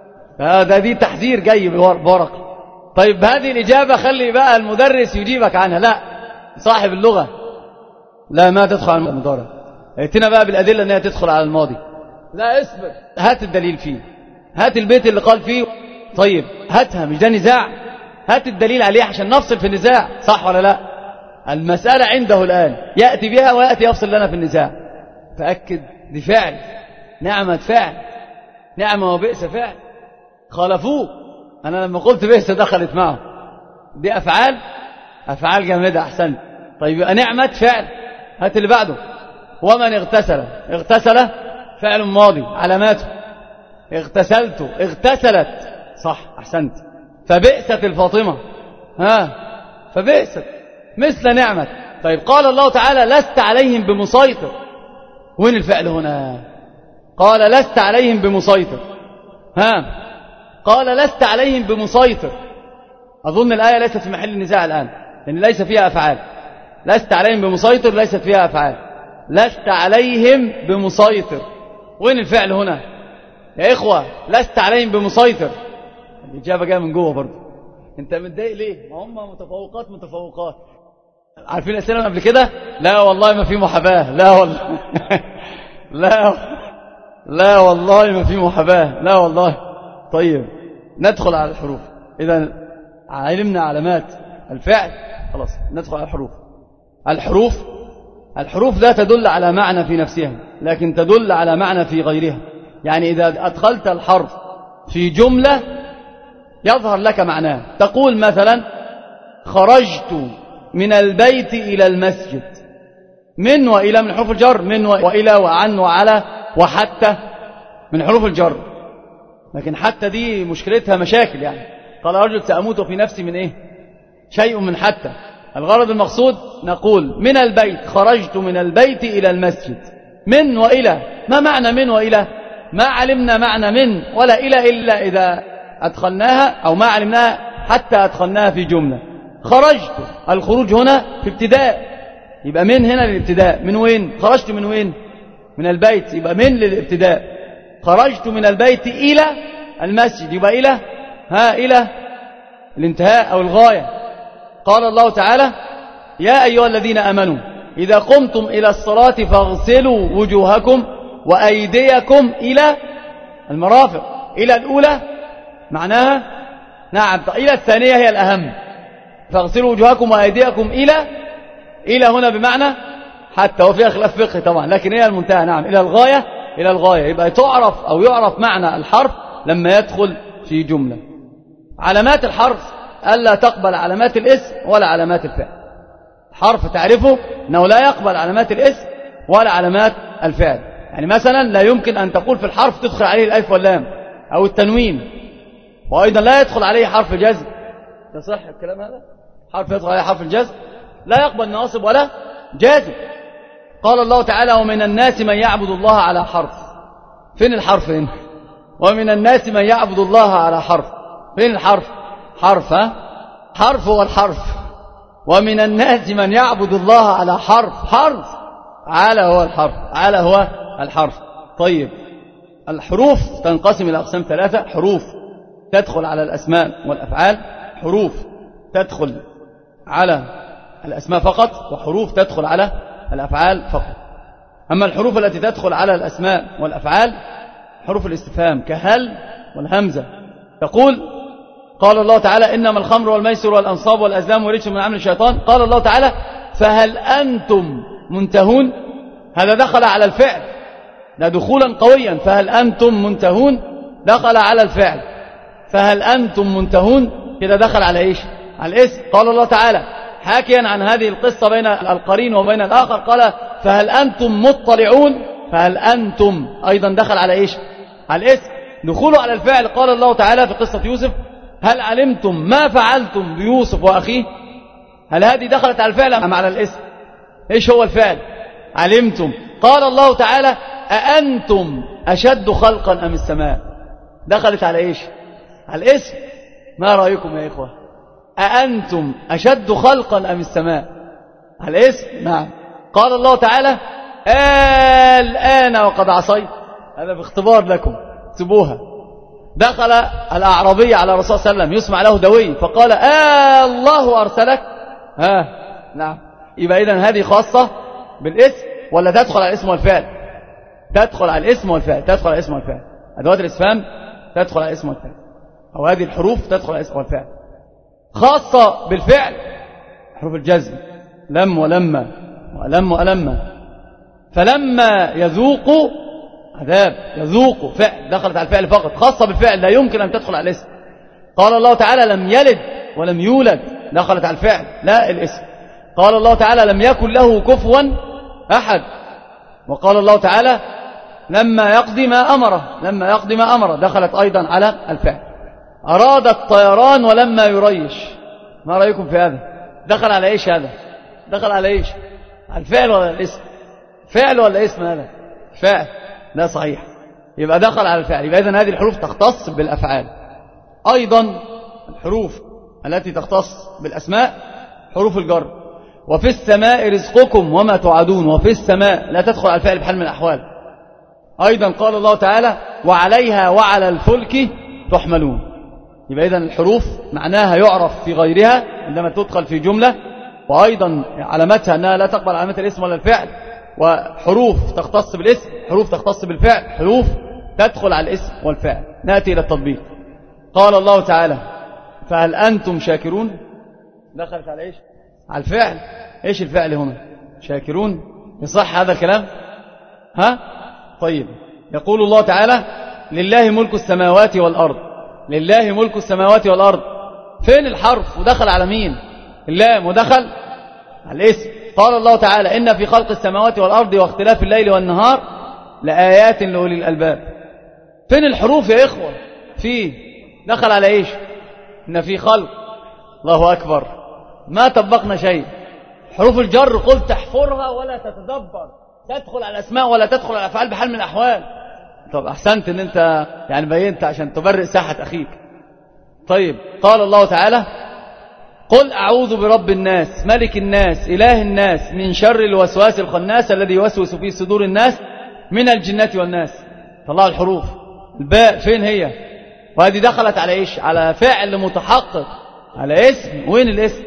هذا دي تحذير جاي بورق. طيب هذه الإجابة خلي بقى المدرس يجيبك عنها. لا صاحب اللغة لا ما تدخل على المضارع. ائتنا بقى بالأدلة أنها تدخل على الماضي. لا اصبر هات الدليل فيه، هات البيت اللي قال فيه. طيب هاتها، مش ده نزاع؟ هات الدليل عليه عشان نفصل في النزاع. صح ولا لا؟ المسألة عنده الآن يأتي بها ويأتي يفصل لنا في النزاع. فأكد دي فعل، نعمة فعل، نعمة وبئس فعل. خالفوه. أنا لما قلت بئس دخلت معه. دي أفعال أفعال جامدة. أحسن. طيب يبقى نعمة فعل. هات اللي بعده. ومن اغتسل، اغتسل فعل ماضي علاماته اغتسلت، اغتسلت. صح أحسنت. فبئست الفاطمة. ها فبئست مثل نعمة. طيب قال الله تعالى لست عليهم بمسيطر. وين الفعل هنا؟ قال لست عليهم بمسيطر. ها قال لست عليهم بمسيطر. أظن الآية ليست في محل النزاع الآن، لأن ليس فيها أفعال. لست عليهم بمسيطر ليست فيها أفعال. لست عليهم بمسيطر، وين الفعل هنا يا إخوة؟ لست عليهم بمسيطر. الإجابة جاية من جوه برضه. أنت متضايق ليه؟ ما هم متفوقات متفوقات. عارفين الأسئلة قبل كده؟ لا والله ما في محاباة. لا والله لا لا والله ما في محاباة. لا والله. طيب ندخل على الحروف. إذا علمنا علامات الفعل، خلاص ندخل على الحروف. الحروف الحروف لا تدل على معنى في نفسها، لكن تدل على معنى في غيرها. يعني إذا أدخلت الحرف في جملة يظهر لك معناه. تقول مثلا خرجت من البيت إلى المسجد. من وإلى من حروف الجر، من وإلى وعن وعلى وحتى من حروف الجر. لكن حتى دي مشكلتها مشاكل. يعني قال رجل سأموت في نفسي من إيه؟ شيء من حتى. الغرض المقصود نقول من البيت، خرجت من البيت إلى المسجد. من وإلى، ما معنى من وإلى؟ ما علمنا معنى من ولا إلى إلا إذا أدخلناها، أو ما علمناها حتى أدخلناها في جملة. خرجت، الخروج هنا في ابتداء، يبقى من هنا للابتداء. من وين؟ خرجت من وين؟ من البيت، يبقى من للابتداء. خرجت من البيت إلى المسجد، يبقى إلى ها إلى الانتهاء أو الغاية. قال الله تعالى يا أيها الذين آمنوا إذا قمتم إلى الصلاة فاغسلوا وجوهكم وأيديكم إلى المرافق. إلى الأولى معناها نعم، إلى الثانية هي الأهم. فاغسلوا وجوهكم وأيديكم إلى إلى هنا بمعنى حتى، وفيها خلاف فقهي طبعا، لكن هي المنتهى. نعم، إلى الغاية إلى الغاية. يبقى تعرف أو يعرف معنى الحرف لما يدخل في جملة. علامات الحرف ألا تقبل علامات الاسم ولا علامات الفعل. حرف تعرفه أنه لا يقبل علامات الاسم ولا علامات الفعل. يعني مثلا لا يمكن أن تقول في الحرف تدخل عليه الألف واللام أو التنوين، وأيضا لا يدخل عليه حرف جزم. ده صح الكلام هذا؟ حرف يدخل عليه حرف الجزم لا يقبل ناصب ولا جازم. قال الله تعالى ومن الناس من يعبد الله على حرف. فين الحرف هنا؟ ومن الناس من يعبد الله على حرف. فين الحرف؟ حرف، ها؟ حرف هو الحرف. ومن الناس من يعبد الله على حرف. حرف على هو الحرف، على هو الحرف. طيب الحروف تنقسم إلى أقسام ثلاثة. حروف تدخل على الأسماء والأفعال، حروف تدخل على الأسماء فقط، وحروف تدخل على الأفعال فقط. أما الحروف التي تدخل على الأسماء والأفعال حروف الاستفهام كهل والهمزة. تقول قال الله تعالى إنما الخمر والميسر والأنصاب والأزلام ورجس من عمل الشيطان. قال الله تعالى فهل أنتم منتهون. هذا دخل على الفعل، لا دخولا قويا. فهل أنتم منتهون دخل على الفعل. فهل أنتم منتهون كده دخل على إيش؟ على الاسم. قال الله تعالى حاكيا عن هذه القصة بين القرين وبين الآخر قال فهل أنتم مطلعون. فهل أنتم أيضا دخل على إيش؟ على الاسم. دخوله على الفعل. قال الله تعالى في قصة يوسف هل علمتم ما فعلتم بيوسف وأخيه. هل هذه دخلت على الفعل أم على الاسم؟ إيش هو الفعل؟ علمتم. قال الله تعالى أأنتم أشد خلقا أم السماء. دخلت على إيش؟ على الاسم. ما رأيكم يا إخوة؟ أأنتم أشد خلقا أم السماء. على الاسم. نعم. قال الله تعالى الآن وقد عصيت. هذا باختبار لكم سبوها. دخل الأعرابي على الرسول صلى الله عليه وسلم يسمع له دوي فقال آه الله أرسلك. ها نعم. يبقى إذن هذه خاصة بالاسم ولا تدخل على الاسم والفعل؟ تدخل على الاسم والفعل. تدخل على الاسم والفعل. أدوات الإسفهام تدخل على الاسم والفعل، أو هذه الحروف تدخل على الاسم والفعل. خاصة بالفعل حروف الجزم لم ولما ولم وألما. فلما يذوقوا عذاب، يذوقوا فعل دخلت على الفعل فقط. خاصة بالفعل لا يمكن أن تدخل على الاسم. قال الله تعالى لم يلد ولم يولد دخلت على الفعل لا الاسم. قال الله تعالى لم يكن له كفوا أحد. وقال الله تعالى لما يقضي ما أمره. لما يقضي ما أمره دخلت أيضا على الفعل. أراد الطيران ولما يريش. ما رأيكم في هذا؟ دخل على إيش هذا؟ دخل على إيش؟ على الفعل ولا الاسم؟ فعل ولا اسم هذا؟ فعل. لا صحيح. يبقى دخل على الفعل. يبقى إذن هذه الحروف تختص بالأفعال. أيضا الحروف التي تختص بالأسماء حروف الجر. وفي السماء رزقكم وما توعدون، وفي السماء لا تدخل على الفعل بحال من الأحوال. أيضا قال الله تعالى وعليها وعلى الفلك تحملون. يبقى إذن الحروف معناها يعرف في غيرها عندما تدخل في جملة، وأيضا علامتها أنها لا تقبل علامة الاسم ولا الفعل، وحروف تختص بالاسم، حروف تختص بالفعل، حروف تدخل على الاسم والفعل. نأتي إلى التطبيق. قال الله تعالى فهل أنتم شاكرون؟ دخلت على إيش؟ على الفعل. إيش الفعل هنا؟ شاكرون. يصح هذا الكلام؟ ها؟ طيب، يقول الله تعالى لله ملك السماوات والأرض، لله ملك السماوات والأرض. فين الحرف ودخل على مين؟ اللام ودخل على الاسم. قال الله تعالى إن في خلق السماوات والأرض واختلاف الليل والنهار لآيات لأولي الألباب. فين الحروف يا إخوة؟ في دخل على إيش؟ إن في خلق. الله أكبر، ما طبقنا شيء. حروف الجر قلت تحفرها ولا تتدبر، تدخل على الأسماء ولا تدخل على الأفعال بحال من الأحوال. طب أحسنت إن أنت يعني بينت عشان تبرئ ساحة أخيك. طيب، قال الله تعالى قل أعوذ برب الناس ملك الناس إله الناس من شر الوسواس الخناس الذي يوسوس في صدور الناس من الجنة والناس. طلع الحروف. الباء فين هي؟ وهذه دخلت على إيش؟ على فعل متحقق، على اسم. وين الاسم؟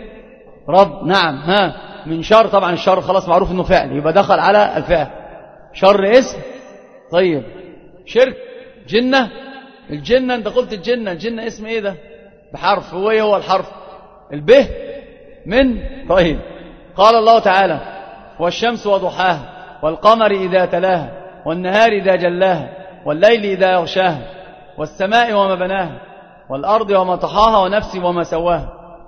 رب. نعم. ها من شر، طبعا الشر خلاص معروف انه فعل، يبقى دخل على الفعل. شر اسم. طيب، شرك جنة. الجنة انت قلت الجنة، الجنة اسم ايه ده؟ بحرف. هو ايه هو الحرف؟ البه من. طيب، قال الله تعالى والشمس وضحاها والقمر إذا تلاها والنهار إذا جلاها والليل إذا يغشاها والسماء وما بناها والأرض وما طحاها ونفس وما سواها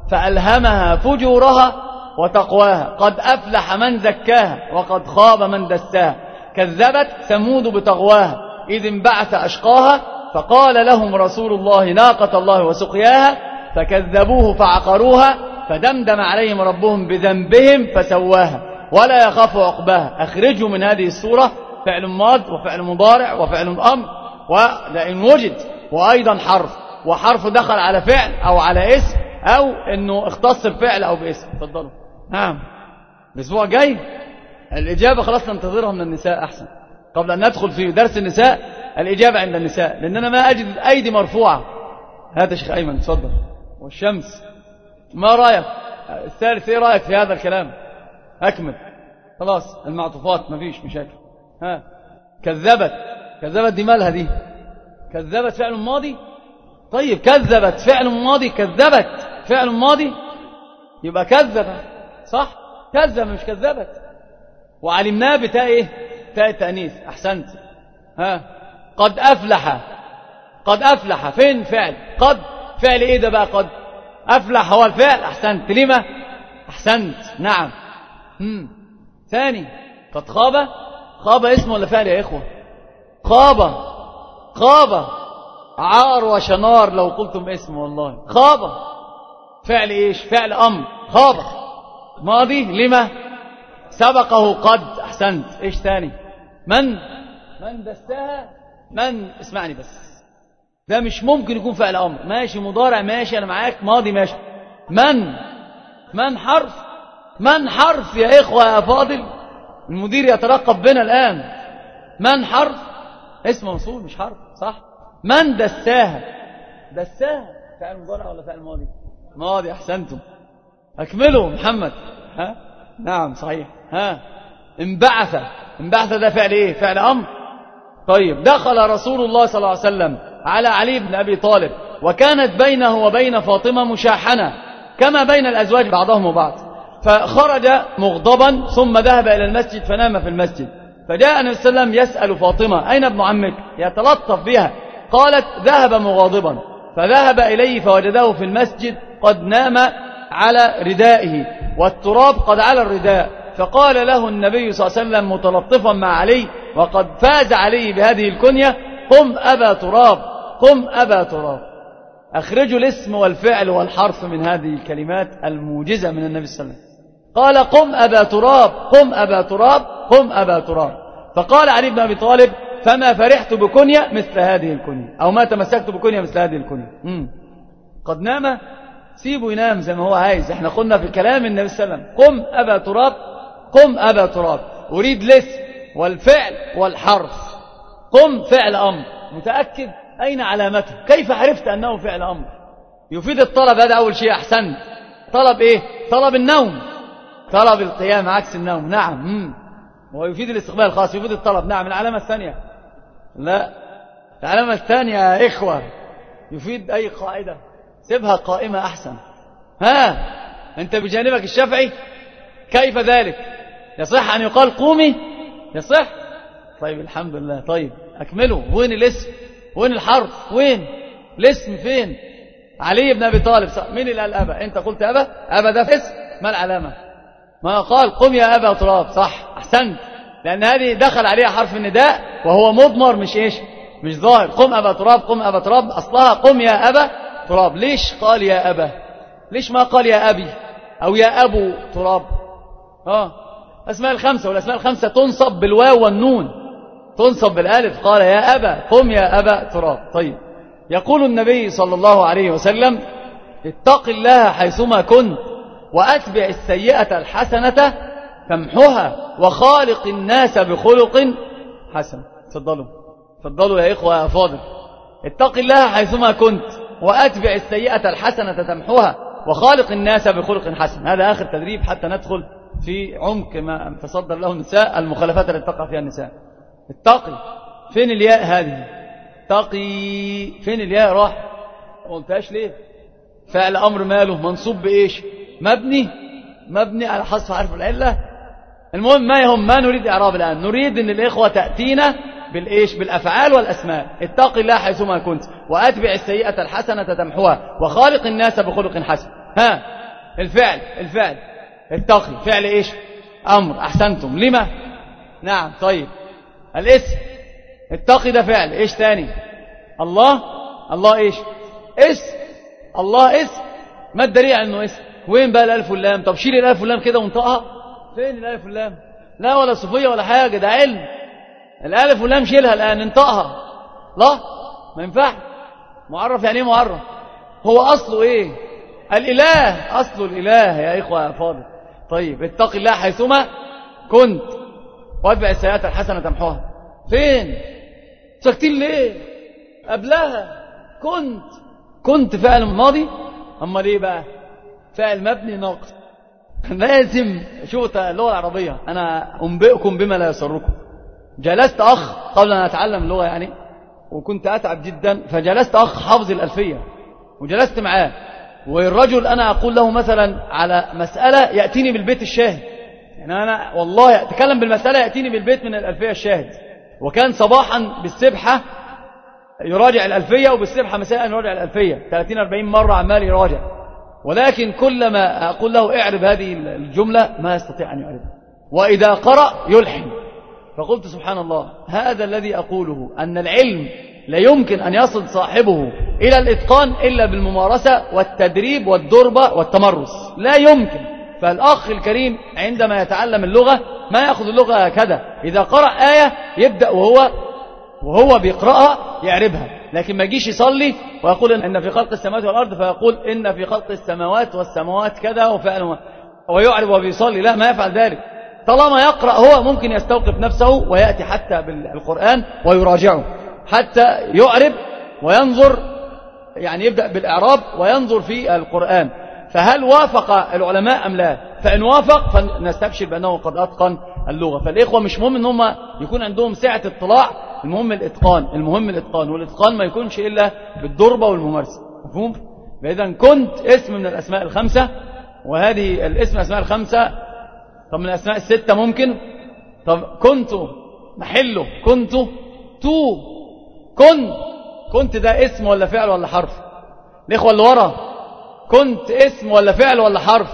فألهمها فجورها وتقواها قد أفلح من زكاها وقد خاب من دساها كذبت ثمود بطغواها إذ انبعث أشقاها فقال لهم رسول الله ناقة الله وسقياها فكذبوه فعقروها فدمدم عليهم ربهم بذنبهم فسواها ولا يخاف عقباها. أخرجوا من هذه السورة فعل ماض وفعل مضارع وفعل أمر ولئن وجد، وأيضا حرف، وحرف دخل على فعل أو على اسم أو أنه اختص بفعل أو باسم. تفضلوا. نعم، الأسبوع جاي الإجابة خلاص ننتظرها من النساء أحسن، قبل أن ندخل في درس النساء. الإجابة عند النساء، لأننا ما أجد أيدي مرفوعة. هذا شيخ أيمن تفضل. والشمس، ما رأيك؟ الثالث، ايه رأيك في هذا الكلام؟ أكمل. خلاص، المعطوفات ما فيش مشاكل. ها كذبت، كذبت دي مالها دي؟ كذبت فعل ماضي. طيب، كذبت فعل ماضي، كذبت فعل ماضي، يبقى كذب صح؟ كذب مش كذبت. وعلمناه بتاء ايه؟ تاء التأنيث. أحسنت. ها قد أفلح، قد أفلح فين فعل؟ قد فعل ايه ده بقى؟ قد أفلح هو الفعل. أحسنت. لما؟ أحسنت. نعم. مم. ثاني، قد خاب. خاب اسم ولا فعل يا إخوة؟ خاب، خاب عار وشنار لو قلتم اسم. والله خاب فعل ايش؟ فعل أمر. خاب ماضي. لما؟ سبقه قد. أحسنت. ايش ثاني؟ من؟ من دساها. من، اسمعني بس، ده مش ممكن يكون فعل أمر. ماشي مضارع ماشي أنا معاك، ماضي ماشي. من؟ من حرف. من حرف يا إخوة يا فاضل، المدير يترقب بنا الآن. من حرف، اسم موصول مش حرف، صح؟ من دساها. دساها فعل مضارع ولا فعل ماضي؟ ماضي. أحسنتم. أكملوا محمد. ها نعم صحيح. ها انبعث. انبعث ده فعل ايه؟ فعل أمر. طيب، دخل رسول الله صلى الله عليه وسلم على علي بن أبي طالب وكانت بينه وبين فاطمة مشاحنة كما بين الأزواج بعضهم وبعض، فخرج مغضبا ثم ذهب إلى المسجد فنام في المسجد. فجاء النبي صلى الله عليه وسلم يسأل فاطمة أين ابن عمك؟ يتلطف بها. قالت ذهب مغاضبا. فذهب إليه فوجده في المسجد قد نام على ردائه والتراب قد على الرداء. فقال له النبي صلى الله عليه وسلم متلطفا مع علي وقد فاز علي بهذه الكنية قم أبا تراب، قم أبا تراب. أخرجوا الاسم والفعل والحرف من هذه الكلمات الموجزة من النبي صلى الله عليه وسلم. قال قم أبا تراب، قم أبا تراب، قم أبا تراب. فقال علي بن أبي طالب فما فرحت بكنية مثل هذه الكنية، أو ما تمسكت بكنية مثل هذه الكنية. مم. قد نام سيبه ينام زي ما هو عايز. احنا قلنا في كلام النبي صلى الله عليه وسلم قم أبا تراب، قم أبا تراب، أريد الاسم والفعل والحرف. قم فعل أمر، متأكد أين علامته؟ كيف عرفت أنه فعل أمر؟ يفيد الطلب، هذا أول شيء. أحسنت. طلب إيه؟ طلب النوم، طلب القيام عكس النوم. نعم. مم. ويفيد الاستقبال الخاص، يفيد الطلب. نعم. العلامة الثانية، لا، العلامة الثانية يا إخوة يفيد أي قاعدة، سيبها قائمة أحسن. ها، أنت بجانبك الشافعي، كيف ذلك؟ يصح أن يقال قومي؟ يصح؟ طيب الحمد لله. طيب أكمله. وين الاسم؟ وين الحرف؟ وين الاسم؟ فين؟ علي بن أبي طالب. مين اللي قال أبا؟ أنت قلت أبا؟ أبا ده اسم، ما العلامة؟ ما قال قم يا أبا تراب. صح، أحسنت، لأن هذه دخل عليها حرف النداء وهو مضمر، مش إيش؟ مش ظاهر. قم أبا تراب، قم أبا تراب، أصلها قم يا أبا تراب. ليش قال يا أبا؟ ليش ما قال يا أبي أو يا أبو تراب؟ آه أسماء الخمسة، والأسماء الخمسة تنصب بالواو والنون، تنصب بالالف. قال يا أبا، قم يا أبا تراب. طيب، يقول النبي صلى الله عليه وسلم اتق الله حيثما كنت وأتبع السيئة الحسنة تمحها وخالق الناس بخلق حسن. تفضلوا تفضلوا يا إخوة يا فاضل. اتق الله حيثما كنت وأتبع السيئة الحسنة تمحها وخالق الناس بخلق حسن. هذا آخر تدريب حتى ندخل في عمق ما تصدر له النساء، المخالفات التي تقع فيها النساء. اتقي، فين الياء هذه؟ اتقي، فين الياء؟ راح ما قلتهاش ليه؟ فعل أمر ماله منصوب بإيش؟ مبني، مبني على حذف حرف العلة. المهم ما يهم، ما نريد إعراب الآن، نريد أن الإخوة تأتينا بالإيش؟ بالأفعال والأسماء. اتق الله حيثما كنت وأتبع السيئة الحسنة تمحوها وخالق الناس بخلق حسن. ها، الفعل، الفعل اتقي فعل إيش؟ أمر. أحسنتم. لما؟ نعم. طيب، الاسم اتقي ده فعل. إيش تاني؟ الله، الله إيش؟ اسم. الله اسم. ما الدليل على أنه اسم؟ وين بقى الألف واللام؟ طب شيل الألف واللام كده وانطقها. فين الألف واللام؟ لا ولا صفية ولا حاجة، ده علم. الألف واللام شيلها الآن، انطقها. لا، ما ينفع. معرف يعني ايه معرف؟ هو أصله إيه؟ الإله، أصله الإله يا إخوة يا فاضل. طيب، اتق الله حيثما كنت واتبع السيئات الحسنة تمحوها. فين؟ ساكتين ليه؟ قبلها كنت، كنت فعل ماضي. أما ليه بقى؟ فعل مبني ناقص. لازم شوفوا اللغة العربية. أنا أنبئكم بما لا يسركم. جلست أخ قبل أن أتعلم اللغة يعني، وكنت أتعب جدا، فجلست أخ حافظ الألفية وجلست معاه، والرجل أنا أقول له مثلا على مسألة يأتيني بالبيت الشاهد، يعني أنا والله أتكلم بالمسألة يأتيني بالبيت من الألفية الشاهد. وكان صباحا بالسبحة يراجع الألفية، وبالسبحة مساء يراجع الألفية ثلاثين أربعين مرة عمال يراجع. ولكن كلما أقول له اعرب هذه الجملة ما يستطيع أن يعربها، وإذا قرأ يلحن. فقلت سبحان الله، هذا الذي أقوله، أن العلم لا يمكن أن يصل صاحبه إلى الإتقان إلا بالممارسة والتدريب والدربة والتمرس، لا يمكن. فالأخ الكريم عندما يتعلم اللغة ما يأخذ اللغة هكذا، إذا قرأ آية يبدأ وهو وهو بيقرأها يعربها، لكن ما يجيش يصلي ويقول إن في خلق السماوات والأرض فيقول إن في خلق السماوات والسماوات كذا وفعل ويعرب وبيصلي. لا، ما يفعل ذلك. طالما يقرأ هو ممكن يستوقف نفسه ويأتي حتى بالقرآن ويراجعه حتى يعرب وينظر، يعني يبدأ بالإعراب وينظر في القرآن. فهل وافق العلماء أم لا؟ فإن وافق فنستبشر بأنه قد أتقن اللغة. فالإخوة مش مهم أن هم يكون عندهم سعة اطلاع، المهم الإتقان، المهم الإتقان، والإتقان ما يكونش إلا بالدربة والممارسة. مفهوم؟ فإذا كنت اسم من الأسماء الخمسة، وهذه الاسم أسماء الخمسة. طب من الأسماء الستة ممكن؟ طب كنت محله كنت تو كنت كنت ده اسم ولا فعل ولا حرف؟ الإخوة اللي ورا، كنت اسم ولا فعل ولا حرف؟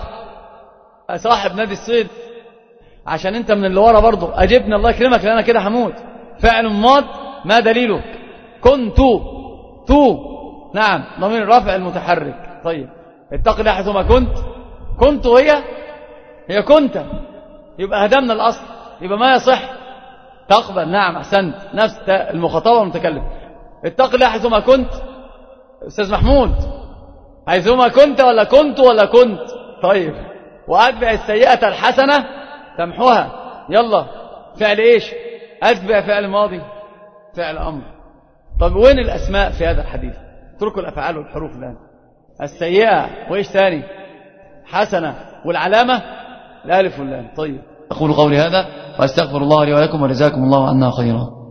صاحب نادي الصيد، عشان انت من اللي ورا برضه أجبني الله يكرمك لأن أنا كده هموت. فعل ماض، ما دليله؟ كنت تو. نعم، ضمير رفع المتحرك. طيب، اتق الله حيثما كنت. كنت هي هي كنت، يبقى هدمنا الأصل، يبقى ما يصح تقبل. نعم، أحسنت، نفس المخاطبة والمتكلم. اتق الله حيثما كنت. أستاذ محمود، حيثما كنت ولا كنت ولا كنت. طيب وأتبع السيئة الحسنة تمحوها. يلا فعل إيش؟ أتبع فعل ماضي فعل أمر. طب وين الأسماء في هذا الحديث؟ اتركوا الأفعال والحروف الآن. السيئة وإيش ثاني؟ حسنة. والعلامة الألف واللام. طيب أقول قولي هذا وأستغفر الله لي ولكم وجزاكم الله عنا خيرا.